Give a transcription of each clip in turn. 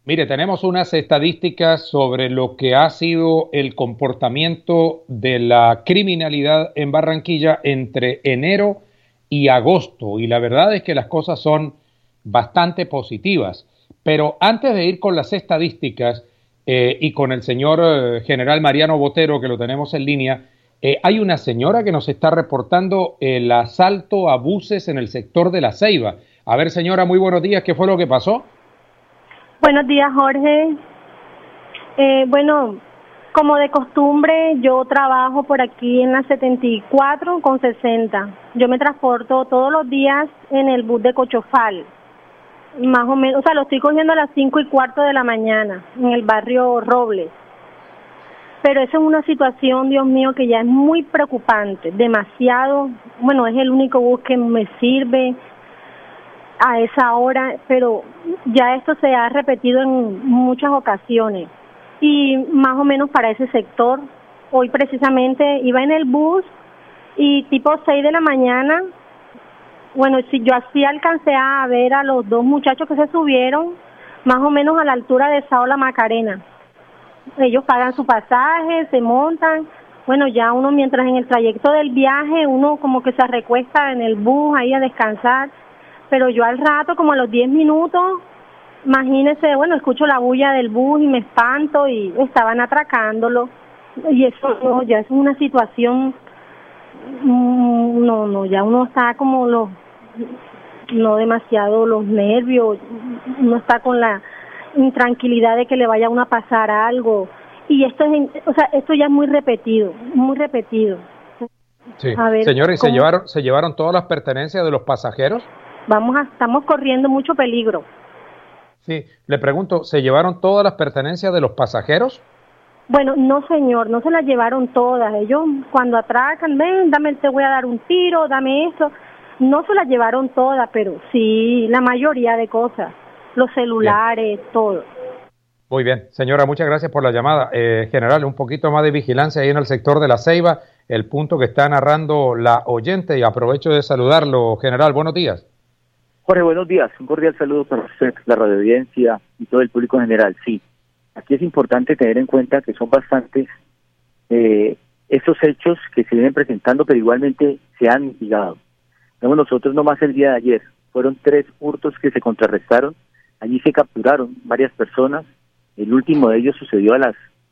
Mire, tenemos unas estadísticas sobre lo que ha sido el comportamiento de la criminalidad en Barranquilla entre enero y agosto, y la verdad es que las cosas son bastante positivas. Pero antes de ir con las estadísticas y con el señor general Mariano Botero, que lo tenemos en línea, hay una señora que nos está reportando el asalto a buses en el sector de La Ceiba. A ver, señora, muy buenos días, ¿qué fue lo que pasó? Buenos días, Jorge. Bueno, como de costumbre, yo trabajo por aquí en la 74 con 60. Yo me transporto todos los días en el bus de Cochofal. Más o menos, o sea, lo estoy cogiendo a las 5:15 de la mañana, en el barrio Robles. Pero eso es una situación, Dios mío, que ya es muy preocupante, demasiado. Bueno, es el único bus que me sirve a esa hora, pero ya esto se ha repetido en muchas ocasiones y más o menos para ese sector. Hoy precisamente iba en el bus y tipo 6 de la mañana, bueno, si yo así alcancé a ver a los dos muchachos que se subieron más o menos a la altura de Sao La Macarena. Ellos pagan su pasaje, se montan, bueno, ya uno mientras en el trayecto del viaje, uno como que se recuesta en el bus ahí a descansar. Pero yo al rato, como a los 10 minutos, imagínese, bueno, escucho la bulla del bus y me espanto y estaban atracándolo. Y eso no, ya es una situación, no, ya uno está como no demasiado los nervios, uno está con la intranquilidad de que le vaya a uno a pasar algo. Y esto esto ya es muy repetido, muy repetido. Sí. A ver, señores, ¿se llevaron todas las pertenencias de los pasajeros? Estamos corriendo mucho peligro. Sí, le pregunto, ¿se llevaron todas las pertenencias de los pasajeros? Bueno, no señor, no se las llevaron todas. Ellos cuando atracan, ven, te voy a dar un tiro, dame eso. No se las llevaron todas, pero sí, la mayoría de cosas. Los celulares, bien. Todo. Muy bien, señora, muchas gracias por la llamada. General, un poquito más de vigilancia ahí en el sector de La Ceiba, el punto que está narrando la oyente, y aprovecho de saludarlo. General, buenos días. Jorge, buenos días. Un cordial saludo para usted, la radioaudiencia y todo el público en general. Sí, aquí es importante tener en cuenta que son bastantes estos hechos que se vienen presentando, pero igualmente se han mitigado. Vemos nosotros nomás el día de ayer, fueron 3 hurtos que se contrarrestaron. Allí se capturaron varias personas. El último de ellos sucedió a las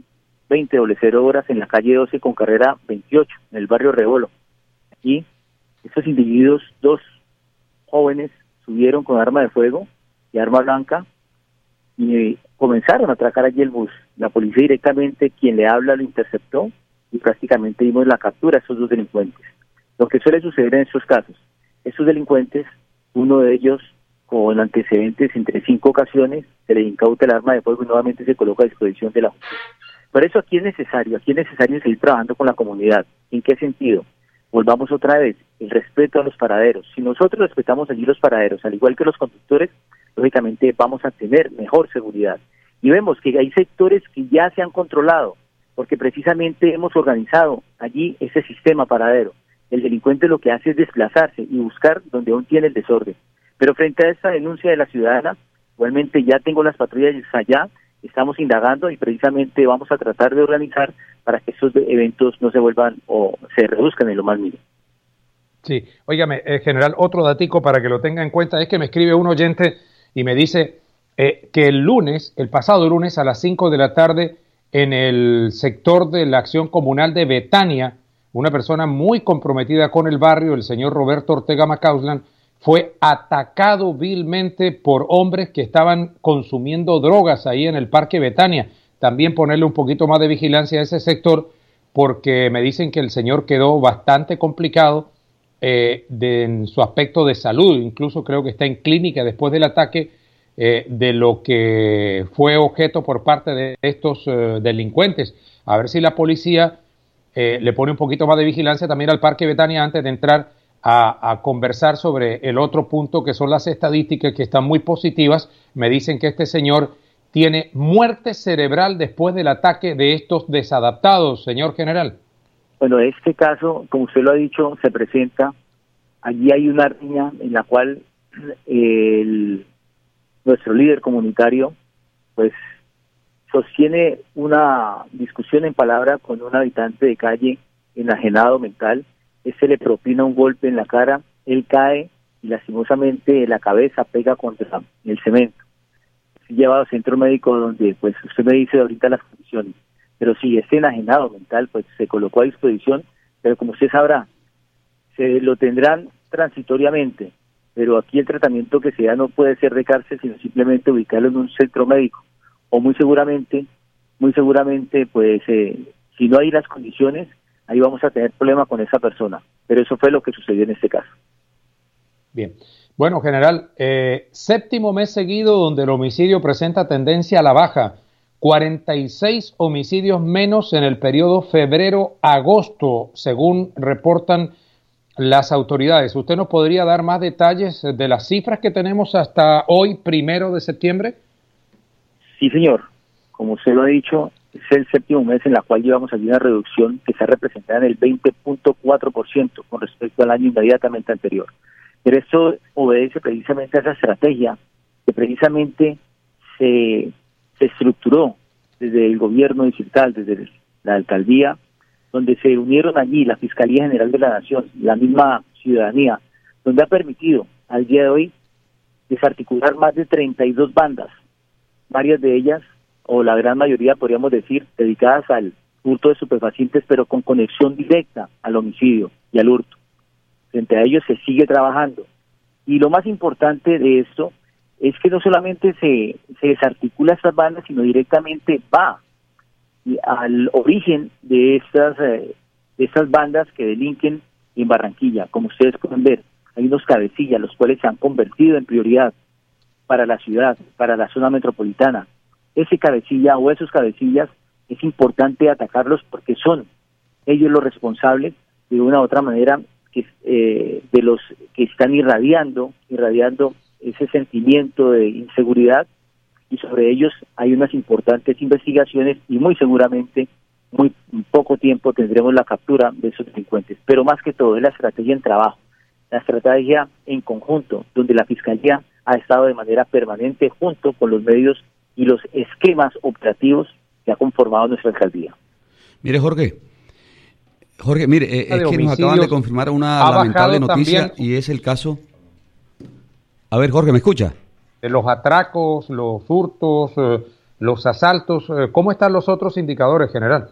20:00 horas en la calle 12 con carrera 28, en el barrio Rebolo. Aquí, estos individuos, 2 jóvenes, subieron con arma de fuego y arma blanca y comenzaron a atracar allí el bus. La policía directamente, quien le habla, lo interceptó y prácticamente dimos la captura a esos 2 delincuentes. Lo que suele suceder en estos casos, estos delincuentes, uno de ellos con antecedentes entre 5 ocasiones, se le incauta el arma de fuego y nuevamente se coloca a disposición de la justicia. Por eso aquí es necesario seguir trabajando con la comunidad. ¿En qué sentido? Volvamos otra vez, el respeto a los paraderos. Si nosotros respetamos allí los paraderos, al igual que los conductores, lógicamente vamos a tener mejor seguridad. Y vemos que hay sectores que ya se han controlado, porque precisamente hemos organizado allí ese sistema paradero. El delincuente lo que hace es desplazarse y buscar donde aún tiene el desorden. Pero frente a esta denuncia de la ciudadana, igualmente ya tengo las patrullas allá, estamos indagando y precisamente vamos a tratar de organizar para que estos eventos no se vuelvan o se reduzcan en lo más mínimo. Sí, óigame, general, otro datico para que lo tenga en cuenta es que me escribe un oyente y me dice que el pasado lunes a las 5 de la tarde, en el sector de la acción comunal de Betania, una persona muy comprometida con el barrio, el señor Roberto Ortega Macauslan, fue atacado vilmente por hombres que estaban consumiendo drogas ahí en el Parque Betania. También ponerle un poquito más de vigilancia a ese sector, porque me dicen que el señor quedó bastante complicado en su aspecto de salud. Incluso creo que está en clínica después del ataque de lo que fue objeto por parte de estos delincuentes. A ver si la policía le pone un poquito más de vigilancia también al Parque Betania antes de entrar a conversar sobre el otro punto, que son las estadísticas, que están muy positivas. Me dicen que este señor tiene muerte cerebral después del ataque de estos desadaptados, señor general. Bueno, este caso, como usted lo ha dicho, se presenta, allí hay una riña en la cual nuestro líder comunitario pues sostiene una discusión en palabra con un habitante de calle enajenado mental. Este le propina un golpe en la cara, él cae y lastimosamente la cabeza pega contra el cemento. Es llevado al centro médico donde pues usted me dice ahorita las condiciones, pero sí, este enajenado mental pues se colocó a disposición, pero como usted sabrá, se lo tendrán transitoriamente, pero aquí el tratamiento que se da no puede ser de cárcel, sino simplemente ubicarlo en un centro médico, o muy seguramente pues si no hay las condiciones, ahí vamos a tener problema con esa persona, pero eso fue lo que sucedió en este caso. Bien. Bueno, general, séptimo mes seguido donde el homicidio presenta tendencia a la baja. 46 homicidios menos en el periodo febrero-agosto, según reportan las autoridades. ¿Usted nos podría dar más detalles de las cifras que tenemos hasta hoy, 1 de septiembre? Sí, señor. Como usted lo ha dicho, es el séptimo mes en la cual llevamos allí una reducción que se ha representado en el 20.4% con respecto al año inmediatamente anterior. Pero esto obedece precisamente a esa estrategia que precisamente se estructuró desde el gobierno distrital, desde la alcaldía, donde se unieron allí la Fiscalía General de la Nación, la misma ciudadanía, donde ha permitido al día de hoy desarticular más de 32 bandas, varias de ellas, o la gran mayoría podríamos decir, dedicadas al hurto de estupefacientes, pero con conexión directa al homicidio y al hurto. Frente a ellos se sigue trabajando. Y lo más importante de esto es que no solamente se desarticula estas bandas, sino directamente va al origen de estas bandas que delinquen en Barranquilla. Como ustedes pueden ver, hay unos cabecillas, los cuales se han convertido en prioridad para la ciudad, para la zona metropolitana. Ese cabecilla o esos cabecillas es importante atacarlos porque son ellos los responsables de una u otra manera de los que están irradiando ese sentimiento de inseguridad, y sobre ellos hay unas importantes investigaciones y muy seguramente muy poco tiempo tendremos la captura de esos delincuentes. Pero más que todo es la estrategia en trabajo, la estrategia en conjunto, donde la Fiscalía ha estado de manera permanente junto con los medios y los esquemas operativos que ha conformado nuestra alcaldía. Mire, Jorge, mire, es que nos acaban de confirmar una lamentable noticia también, y es el caso... A ver, Jorge, ¿me escucha? Los atracos, los hurtos, los asaltos, ¿cómo están los otros indicadores, general?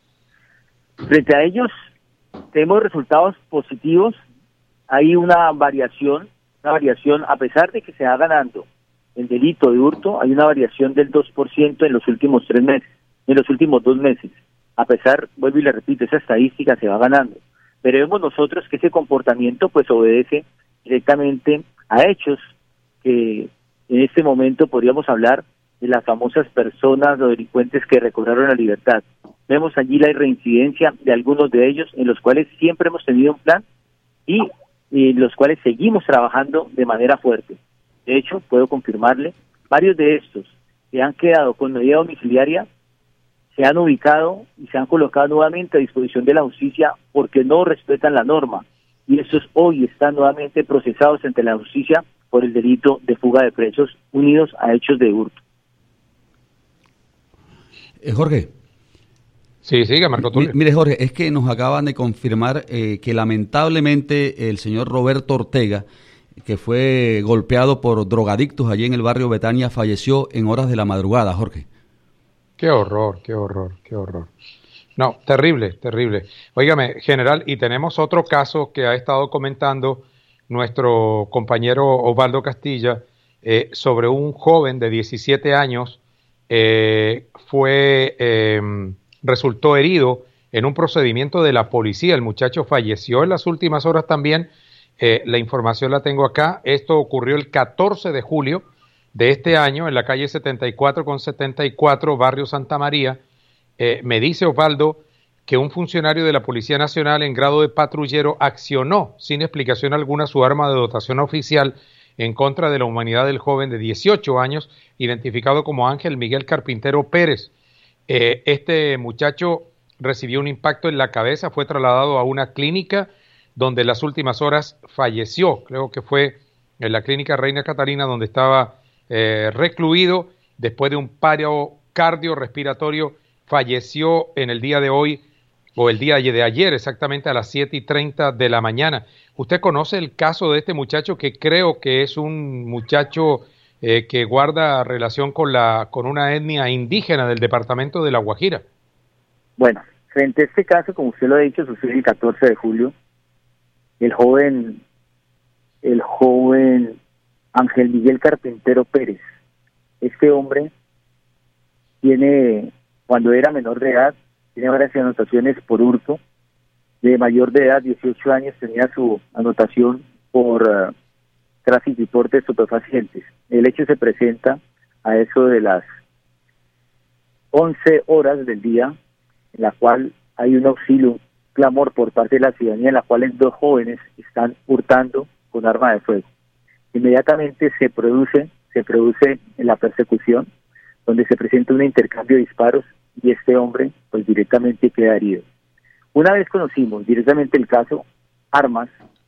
Frente a ellos, tenemos resultados positivos. Hay una variación, a pesar de que se va ganando el delito de hurto, hay una variación del 2% en los últimos 3 meses, en los últimos 2 meses. A pesar, vuelvo y le repito, esa estadística se va ganando. Pero vemos nosotros que ese comportamiento pues obedece directamente a hechos que en este momento podríamos hablar de las famosas personas o delincuentes que recobraron la libertad. Vemos allí la reincidencia de algunos de ellos, en los cuales siempre hemos tenido un plan y los cuales seguimos trabajando de manera fuerte. De hecho, puedo confirmarle, varios de estos que han quedado con medida domiciliaria se han ubicado y se han colocado nuevamente a disposición de la justicia porque no respetan la norma, y estos hoy están nuevamente procesados ante la justicia por el delito de fuga de presos unidos a hechos de hurto. Jorge. Sí, siga, Marco Tulio. Mire, Jorge, es que nos acaban de confirmar que lamentablemente el señor Roberto Ortega, que fue golpeado por drogadictos allí en el barrio Betania, falleció en horas de la madrugada, Jorge. Qué horror, qué horror, qué horror. No, terrible, terrible. Óigame, general, y tenemos otro caso que ha estado comentando nuestro compañero Osvaldo Castilla sobre un joven de 17 años resultó herido en un procedimiento de la policía. El muchacho falleció en las últimas horas también. La información la tengo acá. Esto ocurrió el 14 de julio de este año en la calle 74 con 74, barrio Santa María. Me dice Osvaldo que un funcionario de la Policía Nacional en grado de patrullero accionó sin explicación alguna su arma de dotación oficial en contra de la humanidad del joven de 18 años, identificado como Ángel Miguel Carpintero Pérez. Este muchacho recibió un impacto en la cabeza, fue trasladado a una clínica donde en las últimas horas falleció. Creo que fue en la clínica Reina Catalina donde estaba recluido. después de un paro cardiorrespiratorio, falleció en el día de hoy, o el día de ayer, exactamente a las 7:30 de la mañana. ¿Usted conoce el caso de este muchacho, que creo que es un muchacho que guarda relación con una etnia indígena del departamento de La Guajira? Bueno, frente a este caso, como usted lo ha dicho, sucedió el 14 de julio. El joven Ángel Miguel Carpintero Pérez. Este hombre cuando era menor de edad, tiene varias anotaciones por hurto. De mayor de edad, 18 años, tenía su anotación por tráfico y porte de estupefacientes. El hecho se presenta a eso de las 11 horas del día, en la cual hay un auxilio, un clamor por parte de la ciudadanía, en la cual 2 jóvenes están hurtando con arma de fuego. Inmediatamente se produce la persecución, donde se presenta un intercambio de disparos y este hombre pues directamente queda herido. Una vez conocimos directamente el caso, armas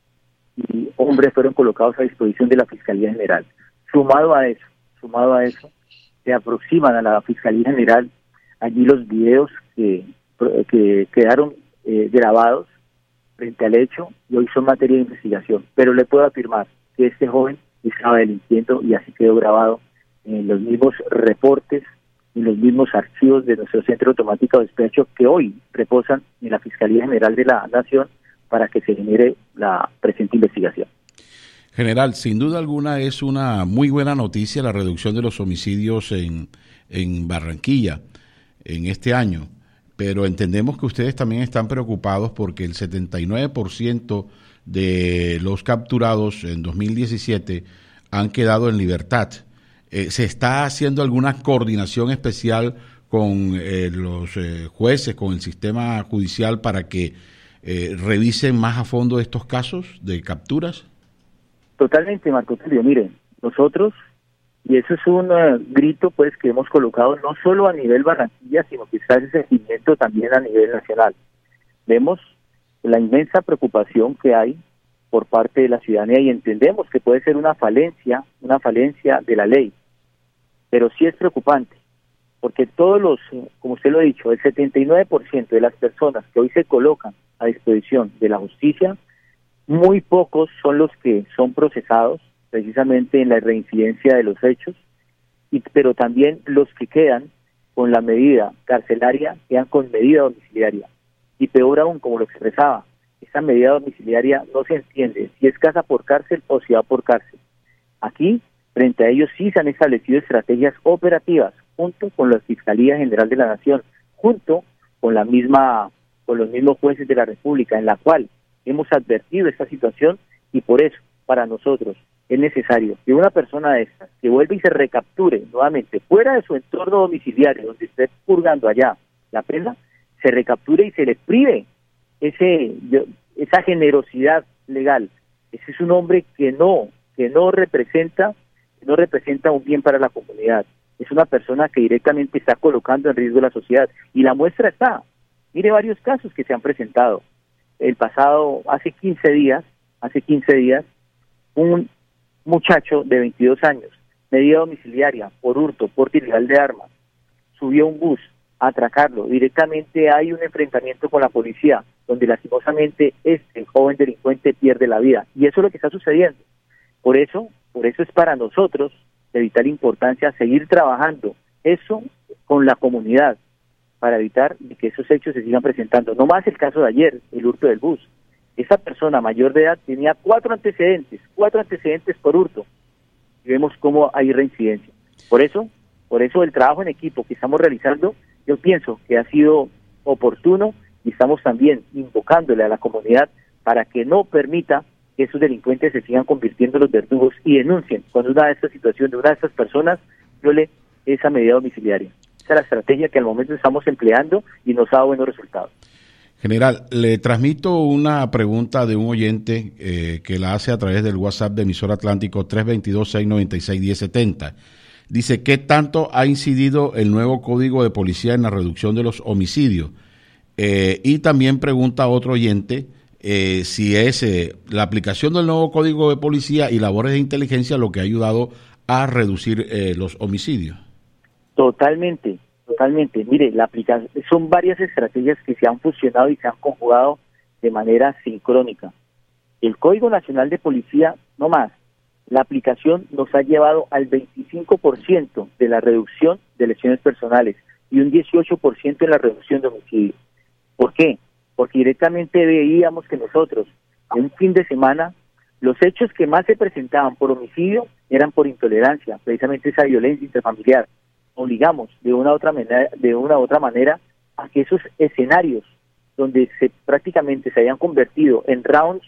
y hombres fueron colocados a disposición de la Fiscalía General. Sumado a eso, se aproximan a la Fiscalía General allí los videos que quedaron grabados frente al hecho y hoy son materia de investigación. Pero le puedo afirmar que este joven estaba delinquiendo y así quedó grabado en los mismos reportes y los mismos archivos de nuestro centro automático de despacho que hoy reposan en la Fiscalía General de la Nación para que se genere la presente investigación. General, sin duda alguna es una muy buena noticia la reducción de los homicidios en Barranquilla en este año, pero entendemos que ustedes también están preocupados porque el 79% de los capturados en 2017 han quedado en libertad. ¿Se está haciendo alguna coordinación especial con los jueces, con el sistema judicial para que revisen más a fondo estos casos de capturas? Totalmente, Marco Tulio. Miren, nosotros, y eso es un grito pues que hemos colocado no solo a nivel Barranquilla, sino que está ese sentimiento también a nivel nacional. Vemos la inmensa preocupación que hay por parte de la ciudadanía y entendemos que puede ser una falencia de la ley. Pero sí es preocupante, porque todos como usted lo ha dicho, el 79% de las personas que hoy se colocan a disposición de la justicia, muy pocos son los que son procesados precisamente en la reincidencia de los hechos, pero también los que quedan con la medida carcelaria quedan con medida domiciliaria. Y peor aún, como lo expresaba, esta medida domiciliaria no se entiende si es casa por cárcel o si va por cárcel. Aquí, frente a ellos sí se han establecido estrategias operativas junto con la Fiscalía General de la Nación, junto con los mismos jueces de la República, en la cual hemos advertido esta situación y por eso, para nosotros, es necesario que una persona de estas que vuelva y se recapture nuevamente fuera de su entorno domiciliario, donde esté purgando allá la pena, se recapture y se le prive esa generosidad legal. Ese es un hombre que no representa un bien para la comunidad. Es una persona que directamente está colocando en riesgo la sociedad. Y la muestra está. Mire varios casos que se han presentado. Hace 15 días, un muchacho de 22 años, medida domiciliaria por hurto, porte ilegal de armas, subió a un bus a atracarlo. Directamente hay un enfrentamiento con la policía, donde lastimosamente este joven delincuente pierde la vida. Y eso es lo que está sucediendo. Por eso es para nosotros de vital importancia seguir trabajando eso con la comunidad para evitar que esos hechos se sigan presentando. No más el caso de ayer, el hurto del bus. Esa persona mayor de edad tenía 4 antecedentes por hurto. Y vemos cómo hay reincidencia. Por eso el trabajo en equipo que estamos realizando, yo pienso que ha sido oportuno y estamos también invocándole a la comunidad para que no permita que esos delincuentes se sigan convirtiendo en los verdugos y denuncien cuando una de estas situaciones de una de estas personas viole esa medida domiciliaria. Esa es la estrategia que al momento estamos empleando y nos ha dado buenos resultados. General, le transmito una pregunta de un oyente que la hace a través del WhatsApp de Emisor Atlántico 322-696-1070. Dice, ¿qué tanto ha incidido el nuevo Código de Policía en la reducción de los homicidios? Y también pregunta a otro oyente si es la aplicación del nuevo Código de Policía y labores de inteligencia lo que ha ayudado a reducir los homicidios. Totalmente, totalmente. Mire, la aplicación, son varias estrategias que se han fusionado y se han conjugado de manera sincrónica. El Código Nacional de Policía, no más, la aplicación nos ha llevado al 25% de la reducción de lesiones personales y un 18% en la reducción de homicidios. ¿Por qué? Porque directamente veíamos que nosotros, en un fin de semana, los hechos que más se presentaban por homicidio eran por intolerancia, precisamente esa violencia intrafamiliar. Obligamos de una u otra manera a que esos escenarios donde prácticamente se habían convertido en rounds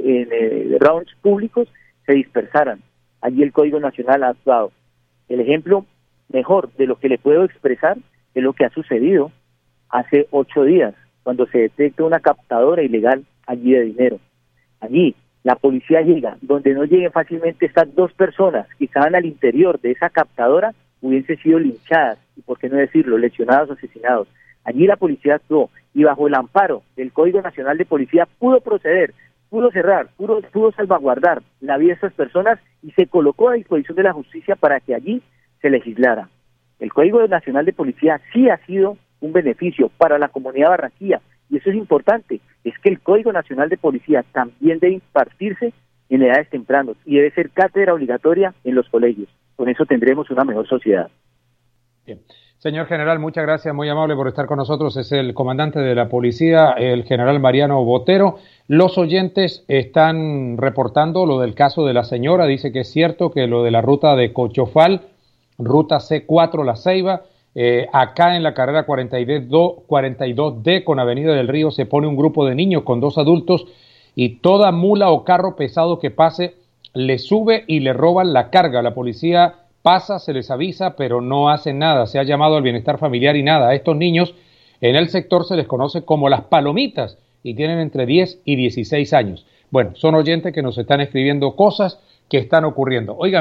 públicos se dispersaran. Allí el Código Nacional ha actuado. El ejemplo mejor de lo que le puedo expresar es lo que ha sucedido hace 8 días, cuando se detecta una captadora ilegal allí de dinero. Allí la policía llega, donde no lleguen fácilmente estas 2 personas que estaban al interior de esa captadora, hubiesen sido linchadas, y por qué no decirlo, lesionados o asesinados. Allí la policía actuó, y bajo el amparo del Código Nacional de Policía pudo proceder, pudo cerrar, pudo salvaguardar la vida de estas personas, y se colocó a disposición de la justicia para que allí se legislara. El Código Nacional de Policía sí ha sido un beneficio para la comunidad de Barranquilla, y eso es importante, es que el Código Nacional de Policía también debe impartirse en edades tempranas, y debe ser cátedra obligatoria en los colegios. Con eso tendremos una mejor sociedad. Bien. Señor general, muchas gracias, muy amable por estar con nosotros. Es el comandante de la policía, el general Mariano Botero. Los oyentes están reportando lo del caso de la señora. Dice que es cierto que lo de la ruta de Cochofal, ruta C4 La Ceiba, acá en la carrera 42D con Avenida del Río se pone un grupo de niños con 2 adultos y toda mula o carro pesado que pase le sube y le roban la carga. La policía pasa, se les avisa, pero no hacen nada. Se ha llamado al bienestar familiar y nada. A estos niños en el sector se les conoce como las palomitas y tienen entre 10 y 16 años. Bueno, son oyentes que nos están escribiendo cosas que están ocurriendo. Oigan.